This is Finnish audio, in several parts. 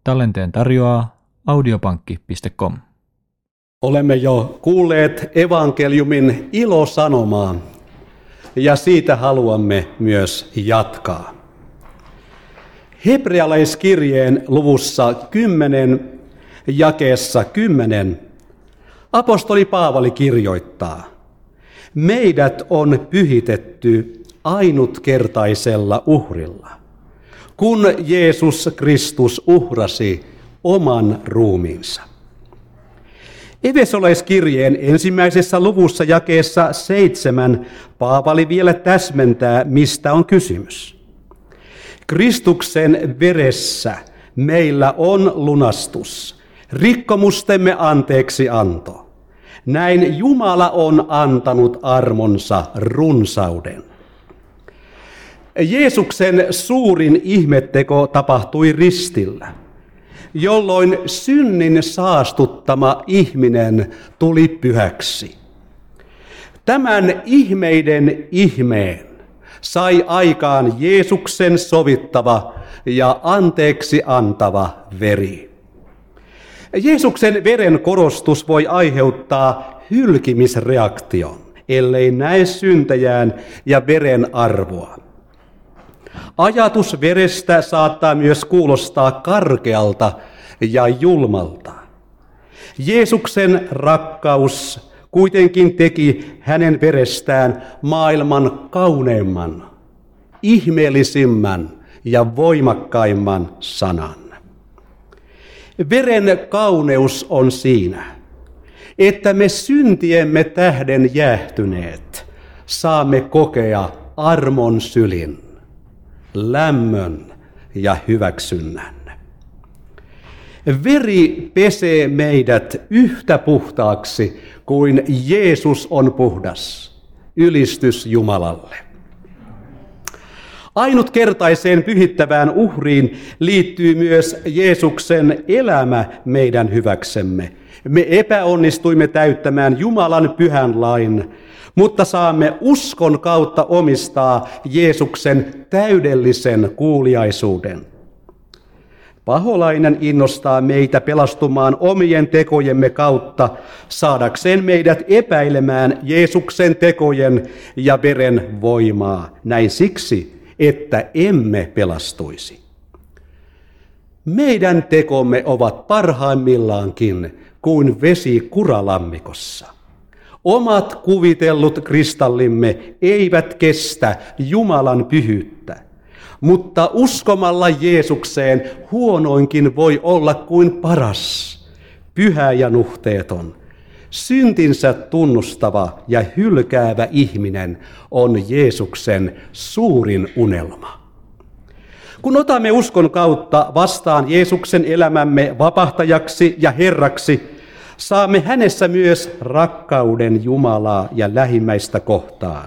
Tallenteen tarjoaa audiopankki.com. Olemme jo kuulleet evankeliumin ilosanomaa ja siitä haluamme myös jatkaa. Hebrealaiskirjeen luvussa 10 jakeessa 10 apostoli Paavali kirjoittaa: meidät on pyhitetty ainutkertaisella uhrilla, kun Jeesus Kristus uhrasi oman ruumiinsa. Efesolaiskirjeen 1. luvussa jakeessa 7 Paavali vielä täsmentää, mistä on kysymys. Kristuksen veressä meillä on lunastus, rikkomustemme anteeksianto. Näin Jumala on antanut armonsa runsauden. Jeesuksen suurin ihmetteko tapahtui ristillä, jolloin synnin saastuttama ihminen tuli pyhäksi. Tämän ihmeiden ihmeen sai aikaan Jeesuksen sovittava ja anteeksi antava veri. Jeesuksen veren korostus voi aiheuttaa hylkimisreaktion, ellei näe syntejään ja veren arvoa. Ajatus verestä saattaa myös kuulostaa karkealta ja julmalta. Jeesuksen rakkaus kuitenkin teki hänen verestään maailman kauneimman, ihmeellisimmän ja voimakkaimman sanan. Veren kauneus on siinä, että me syntiemme tähden jäähtyneet saamme kokea armon sylin, lämmön ja hyväksynnän. Veri pesee meidät yhtä puhtaaksi kuin Jeesus on puhdas. Ylistys Jumalalle. Ainutkertaiseen pyhittävään uhriin liittyy myös Jeesuksen elämä meidän hyväksemme. Me epäonnistuimme täyttämään Jumalan pyhän lain, mutta saamme uskon kautta omistaa Jeesuksen täydellisen kuuliaisuuden. Paholainen innostaa meitä pelastumaan omien tekojemme kautta, saadakseen meidät epäilemään Jeesuksen tekojen ja veren voimaa. Näin siksi, että emme pelastuisi. Meidän tekomme ovat parhaimmillaankin kuin vesi kuralammikossa. Omat kuvitellut kristallimme eivät kestä Jumalan pyhyyttä, mutta uskomalla Jeesukseen huonoinkin voi olla kuin paras, pyhä ja nuhteeton. Syntinsä tunnustava ja hylkäävä ihminen on Jeesuksen suurin unelma. Kun otamme uskon kautta vastaan Jeesuksen elämämme vapahtajaksi ja Herraksi, saamme hänessä myös rakkauden Jumalaa ja lähimmäistä kohtaan.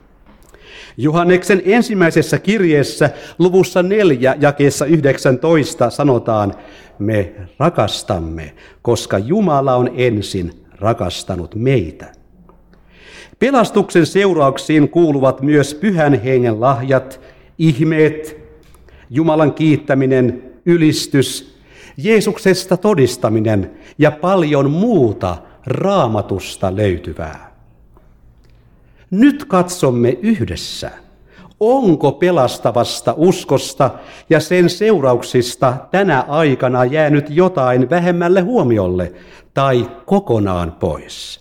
Johanneksen ensimmäisessä kirjeessä luvussa 4 jakeessa 19 sanotaan: me rakastamme, koska Jumala on ensin rakastanut meitä. Pelastuksen seurauksiin kuuluvat myös Pyhän Hengen lahjat, ihmeet, Jumalan kiittäminen, ylistys, Jeesuksesta todistaminen ja paljon muuta Raamatusta löytyvää. Nyt katsomme yhdessä, onko pelastavasta uskosta ja sen seurauksista tänä aikana jäänyt jotain vähemmälle huomiolle tai kokonaan pois.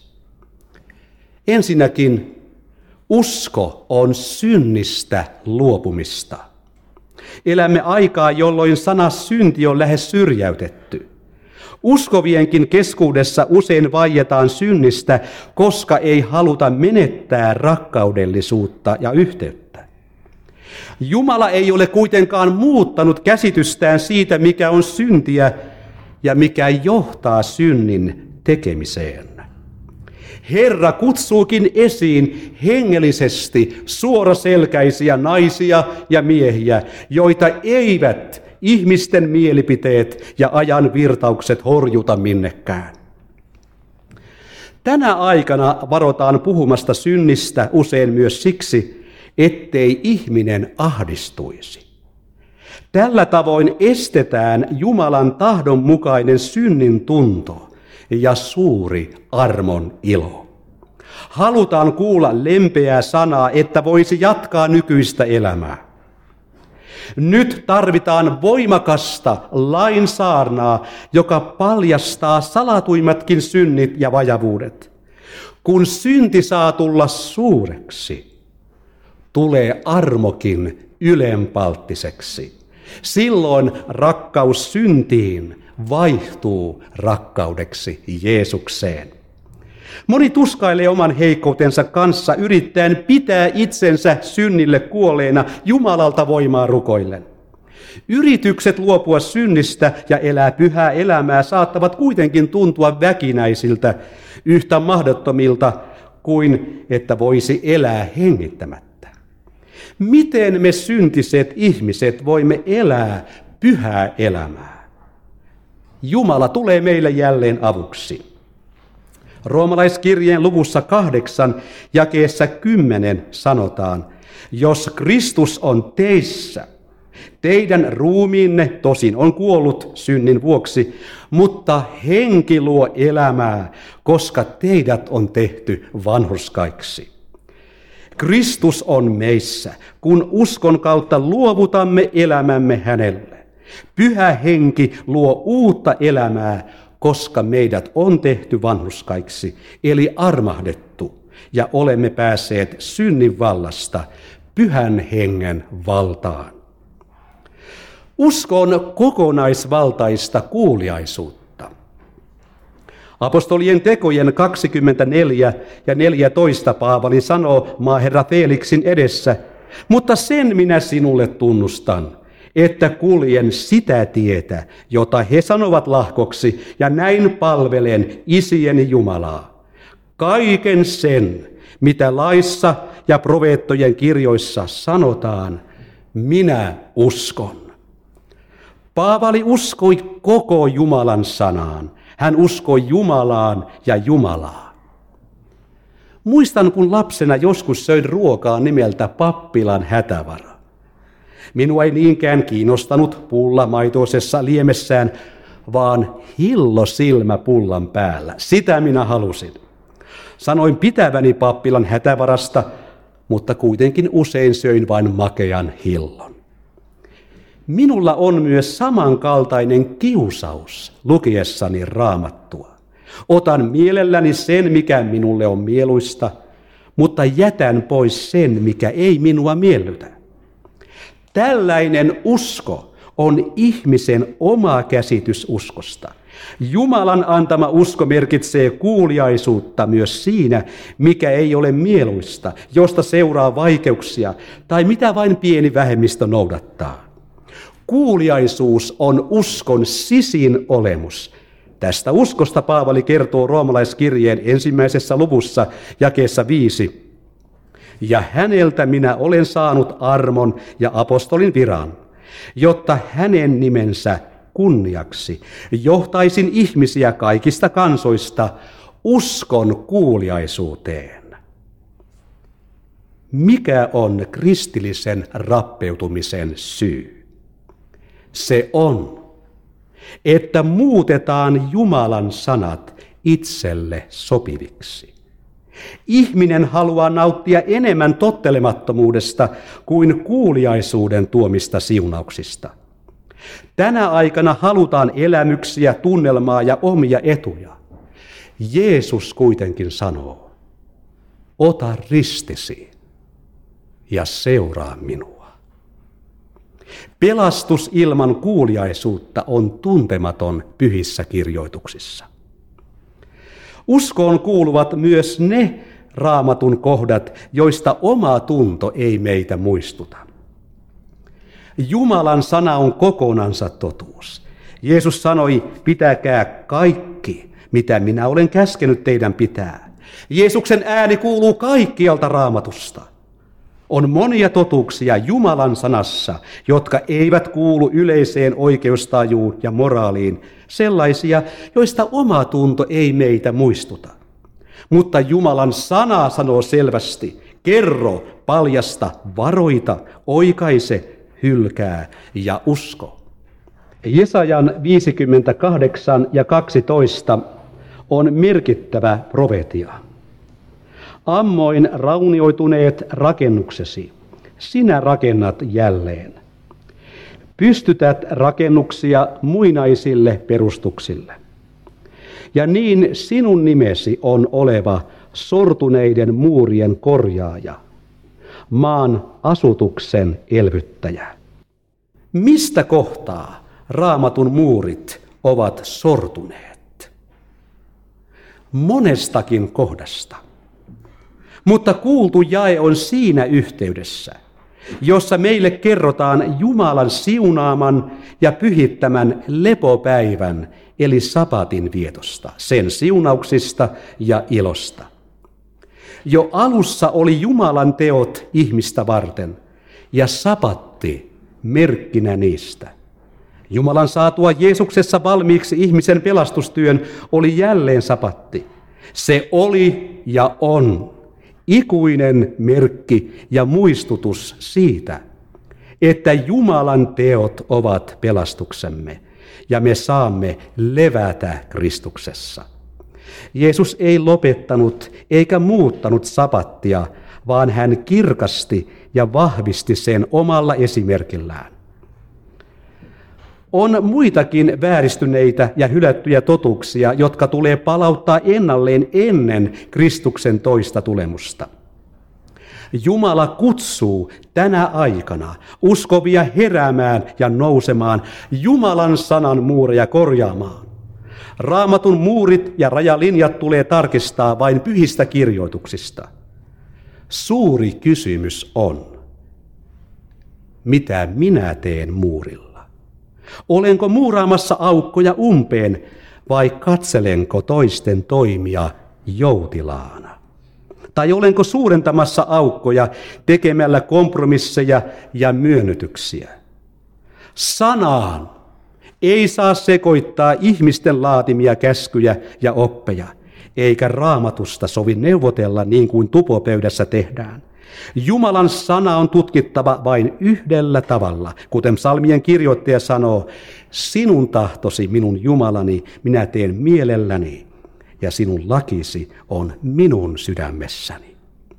Ensinnäkin, usko on synnistä luopumista. Elämme aikaa, jolloin sana synti on lähes syrjäytetty. Uskovienkin keskuudessa usein vaietaan synnistä, koska ei haluta menettää rakkaudellisuutta ja yhteyttä. Jumala ei ole kuitenkaan muuttanut käsitystään siitä, mikä on syntiä ja mikä johtaa synnin tekemiseen. Herra kutsuukin esiin hengellisesti suoraselkäisiä naisia ja miehiä, joita eivät ihmisten mielipiteet ja ajan virtaukset horjuta minnekään. Tänä aikana varotaan puhumasta synnistä usein myös siksi, ettei ihminen ahdistuisi. Tällä tavoin estetään Jumalan tahdon mukainen synnin tunto ja suuri armon ilo. Halutaan kuulla lempeää sanaa, että voisi jatkaa nykyistä elämää. Nyt tarvitaan voimakasta lainsaarnaa, joka paljastaa salatuimmatkin synnit ja vajavuudet. Kun synti saa tulla suureksi, tulee armokin ylenpalttiseksi. Silloin rakkaus syntiin vaihtuu rakkaudeksi Jeesukseen. Moni tuskailee oman heikkoutensa kanssa yrittäen pitää itsensä synnille kuolleena Jumalalta voimaa rukoillen. Yritykset luopua synnistä ja elää pyhää elämää saattavat kuitenkin tuntua väkinäisiltä, yhtä mahdottomilta kuin että voisi elää hengittämättä. Miten me syntiset ihmiset voimme elää pyhää elämää? Jumala tulee meille jälleen avuksi. Roomalaiskirjeen luvussa 8 jakeessa 10 sanotaan, jos Kristus on teissä, teidän ruumiinne tosin on kuollut synnin vuoksi, mutta henki luo elämää, koska teidät on tehty vanhurskaiksi. Kristus on meissä, kun uskon kautta luovutamme elämämme hänelle. Pyhä henki luo uutta elämää, koska meidät on tehty vanhurskaiksi, eli armahdettu, ja olemme päässeet synnin vallasta pyhän hengen valtaan. Usko on kokonaisvaltaista kuuliaisuutta. Apostolien tekojen 24 ja 14 Paavali sanoo maaherra Feliksin edessä, mutta sen minä sinulle tunnustan, että kuljen sitä tietä, jota he sanovat lahkoksi, ja näin palvelen isieni Jumalaa. Kaiken sen, mitä laissa ja profeettojen kirjoissa sanotaan, minä uskon. Paavali uskoi koko Jumalan sanaan. Hän uskoi Jumalaan ja Jumalaa. Muistan, kun lapsena joskus söin ruokaa nimeltä pappilan hätävara. Minua ei niinkään kiinnostanut pulla maitoisessa liemessään, vaan hillosilmä pullan päällä. Sitä minä halusin. Sanoin pitäväni pappilan hätävarasta, mutta kuitenkin usein söin vain makean hillon. Minulla on myös samankaltainen kiusaus lukiessani Raamattua. Otan mielelläni sen, mikä minulle on mieluista, mutta jätän pois sen, mikä ei minua miellytä. Tällainen usko on ihmisen oma käsitys uskosta. Jumalan antama usko merkitsee kuuliaisuutta myös siinä, mikä ei ole mieluista, josta seuraa vaikeuksia tai mitä vain pieni vähemmistö noudattaa. Kuuliaisuus on uskon sisin olemus. Tästä uskosta Paavali kertoo roomalaiskirjeen 1. luvussa jakeessa 5. Ja häneltä minä olen saanut armon ja apostolin viran, jotta hänen nimensä kunniaksi johtaisin ihmisiä kaikista kansoista uskon kuuliaisuuteen. Mikä on kristillisen rappeutumisen syy? Se on, että muutetaan Jumalan sanat itselle sopiviksi. Ihminen haluaa nauttia enemmän tottelemattomuudesta kuin kuuliaisuuden tuomista siunauksista. Tänä aikana halutaan elämyksiä, tunnelmaa ja omia etuja. Jeesus kuitenkin sanoo, ota ristisi ja seuraa minua. Pelastus ilman kuuliaisuutta on tuntematon pyhissä kirjoituksissa. Uskoon kuuluvat myös ne Raamatun kohdat, joista oma tunto ei meitä muistuta. Jumalan sana on kokonansa totuus. Jeesus sanoi, pitäkää kaikki, mitä minä olen käskenyt teidän pitää. Jeesuksen ääni kuuluu kaikkialta Raamatusta. On monia totuuksia Jumalan sanassa, jotka eivät kuulu yleiseen oikeustajuun ja moraaliin, sellaisia, joista oma tunto ei meitä muistuta. Mutta Jumalan sana sanoo selvästi, kerro, paljasta, varoita, oikaise, hylkää ja usko. Jesajan 58 ja 12 on merkittävä profetia. Ammoin raunioituneet rakennuksesi, sinä rakennat jälleen. Pystytät rakennuksia muinaisille perustuksille. Ja niin sinun nimesi on oleva sortuneiden muurien korjaaja, maan asutuksen elvyttäjä. Mistä kohtaa Raamatun muurit ovat sortuneet? Monestakin kohdasta. Mutta kuultu jae on siinä yhteydessä, jossa meille kerrotaan Jumalan siunaaman ja pyhittämän lepopäivän, eli sapatin vietosta, sen siunauksista ja ilosta. Jo alussa oli Jumalan teot ihmistä varten, ja sapatti merkkinä niistä. Jumalan saatua Jeesuksessa valmiiksi ihmisen pelastustyön oli jälleen sapatti. Se oli ja on ikuinen merkki ja muistutus siitä, että Jumalan teot ovat pelastuksemme ja me saamme levätä Kristuksessa. Jeesus ei lopettanut eikä muuttanut sapattia, vaan hän kirkasti ja vahvisti sen omalla esimerkillään. On muitakin vääristyneitä ja hylättyjä totuuksia, jotka tulee palauttaa ennalleen ennen Kristuksen toista tulemusta. Jumala kutsuu tänä aikana uskovia heräämään ja nousemaan, Jumalan sanan muureja korjaamaan. Raamatun muurit ja rajalinjat tulee tarkistaa vain pyhistä kirjoituksista. Suuri kysymys on, mitä minä teen muurilla? Olenko muuraamassa aukkoja umpeen vai katselenko toisten toimia joutilaana? Tai olenko suurentamassa aukkoja tekemällä kompromisseja ja myönnytyksiä? Sanaan ei saa sekoittaa ihmisten laatimia käskyjä ja oppeja, eikä Raamatusta sovi neuvotella niin kuin tupopöydässä tehdään. Jumalan sana on tutkittava vain yhdellä tavalla, kuten psalmien kirjoittaja sanoo, sinun tahtosi minun Jumalani minä teen mielelläni, ja sinun lakisi on minun sydämessäni.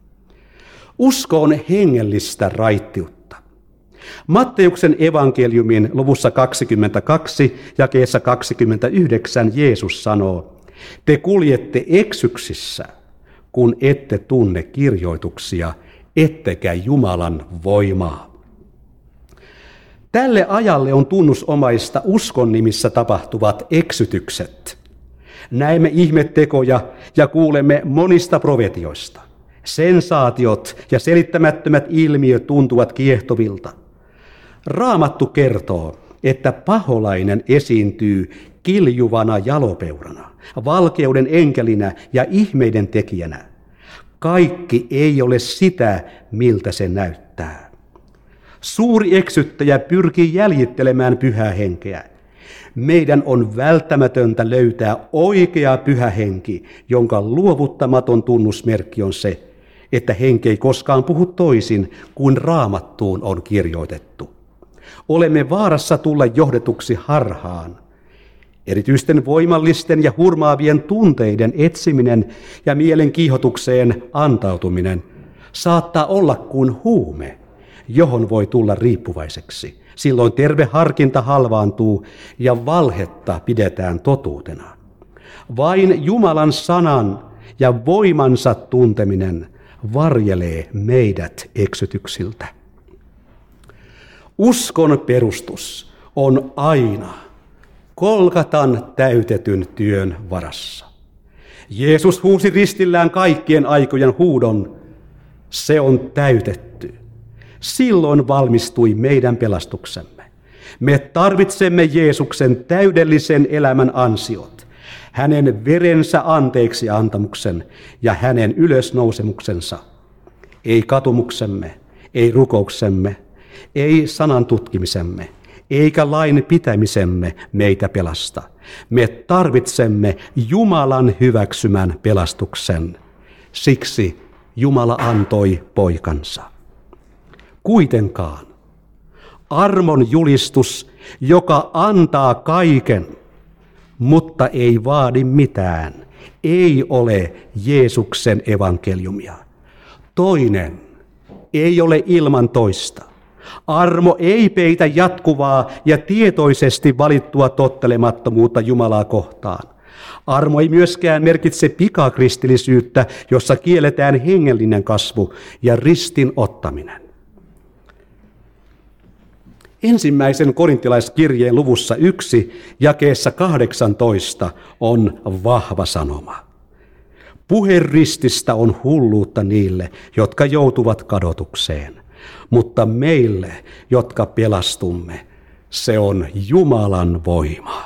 Usko on hengellistä raittiutta. Matteuksen evankeliumin luvussa 22 jakeessa 29 Jeesus sanoo, te kuljette eksyksissä, kun ette tunne kirjoituksia, ettekä Jumalan voimaa. Tälle ajalle on tunnusomaista uskon nimissä tapahtuvat eksytykset. Näemme ihmettekoja ja kuulemme monista profetioista. Sensaatiot ja selittämättömät ilmiöt tuntuvat kiehtovilta. Raamattu kertoo, että paholainen esiintyy kiljuvana jalopeurana, valkeuden enkelinä ja ihmeiden tekijänä. Kaikki ei ole sitä, miltä se näyttää. Suuri eksyttäjä pyrkii jäljittelemään pyhää henkeä. Meidän on välttämätöntä löytää oikea pyhä henki, jonka luovuttamaton tunnusmerkki on se, että henki ei koskaan puhu toisin kuin Raamattuun on kirjoitettu. Olemme vaarassa tulla johdetuksi harhaan. Erityisten voimallisten ja hurmaavien tunteiden etsiminen ja mielen kiihotukseen antautuminen saattaa olla kuin huume, johon voi tulla riippuvaiseksi. Silloin terve harkinta halvaantuu ja valhetta pidetään totuutena. Vain Jumalan sanan ja voimansa tunteminen varjelee meidät eksytyksiltä. Uskon perustus on aina Golgatan täytetyn työn varassa. Jeesus huusi ristillään kaikkien aikojen huudon, se on täytetty. Silloin valmistui meidän pelastuksemme. Me tarvitsemme Jeesuksen täydellisen elämän ansiot, hänen verensä anteeksi antamuksen ja hänen ylösnousemuksensa. Ei katumuksemme, ei rukouksemme, ei sanan tutkimisemme, eikä lain pitämisemme meitä pelasta. Me tarvitsemme Jumalan hyväksymän pelastuksen. Siksi Jumala antoi poikansa. Kuitenkaan armon julistus, joka antaa kaiken, mutta ei vaadi mitään, ei ole Jeesuksen evankeliumia. Toinen ei ole ilman toista. Armo ei peitä jatkuvaa ja tietoisesti valittua tottelemattomuutta Jumalaa kohtaan. Armo ei myöskään merkitse pikakristillisyyttä, jossa kielletään hengellinen kasvu ja ristin ottaminen. Ensimmäisen korintilaiskirjeen luvussa 1, jakeessa 18 on vahva sanoma. Puhe rististä on hulluutta niille, jotka joutuvat kadotukseen, mutta meille, jotka pelastumme, se on Jumalan voima.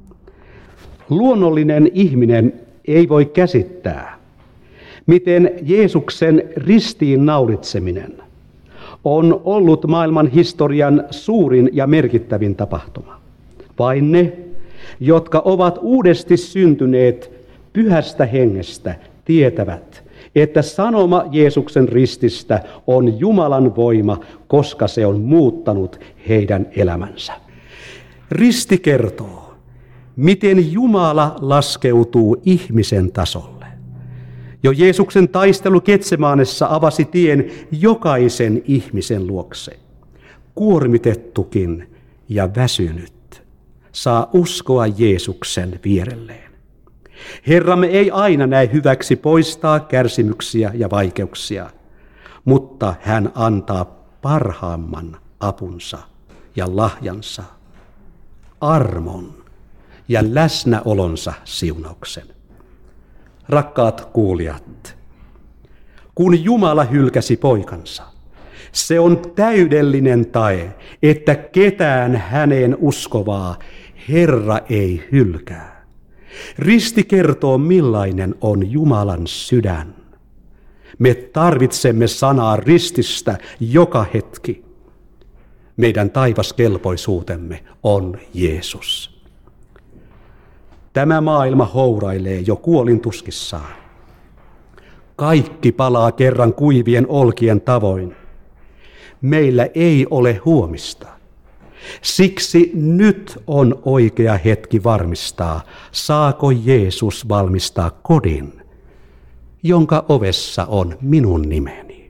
Luonnollinen ihminen ei voi käsittää, miten Jeesuksen ristiin naulitseminen on ollut maailman historian suurin ja merkittävin tapahtuma. Vain ne, jotka ovat uudesti syntyneet Pyhästä Hengestä, tietävät, että sanoma Jeesuksen rististä on Jumalan voima, koska se on muuttanut heidän elämänsä. Risti kertoo, miten Jumala laskeutuu ihmisen tasolle. Jo Jeesuksen taistelu Getsemaanessa avasi tien jokaisen ihmisen luokse. Kuormitettukin ja väsynyt saa uskoa Jeesuksen vierelleen. Herramme ei aina näe hyväksi poistaa kärsimyksiä ja vaikeuksia, mutta hän antaa parhaimman apunsa ja lahjansa, armon ja läsnäolonsa siunauksen. Rakkaat kuulijat, kun Jumala hylkäsi poikansa, se on täydellinen tae, että ketään häneen uskovaa Herra ei hylkää. Risti kertoo, millainen on Jumalan sydän. Me tarvitsemme sanaa rististä joka hetki. Meidän taivaskelpoisuutemme on Jeesus. Tämä maailma hourailee jo kuolintuskissaan. Kaikki palaa kerran kuivien olkien tavoin. Meillä ei ole huomista. Siksi nyt on oikea hetki varmistaa, saako Jeesus valmistaa kodin, jonka ovessa on minun nimeni.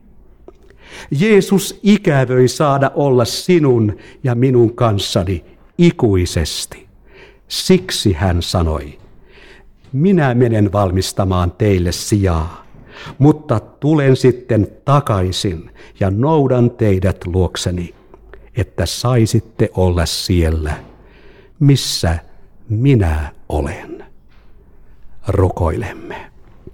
Jeesus ikävöi saada olla sinun ja minun kanssani ikuisesti. Siksi hän sanoi, minä menen valmistamaan teille sijaa, mutta tulen sitten takaisin ja noudan teidät luokseni, että saisitte olla siellä, missä minä olen. Rukoilemme.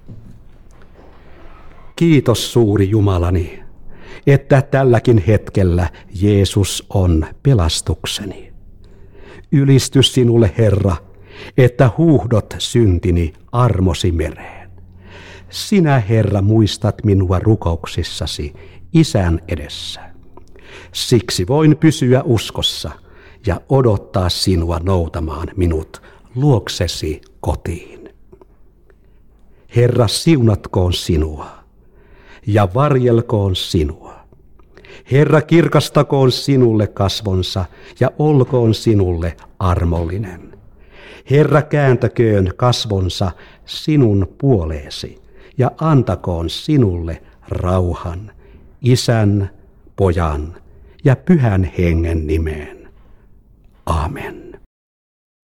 Kiitos suuri Jumalani, että tälläkin hetkellä Jeesus on pelastukseni. Ylistys sinulle, Herra, että huuhdot syntini armosi mereen. Sinä, Herra, muistat minua rukouksissasi Isän edessä. Siksi voin pysyä uskossa ja odottaa sinua noutamaan minut luoksesi kotiin. Herra, siunatkoon sinua ja varjelkoon sinua. Herra, kirkastakoon sinulle kasvonsa ja olkoon sinulle armollinen. Herra, kääntäköön kasvonsa sinun puoleesi ja antakoon sinulle rauhan, Isän, Pojan ja Pyhän Hengen nimeen. Amen.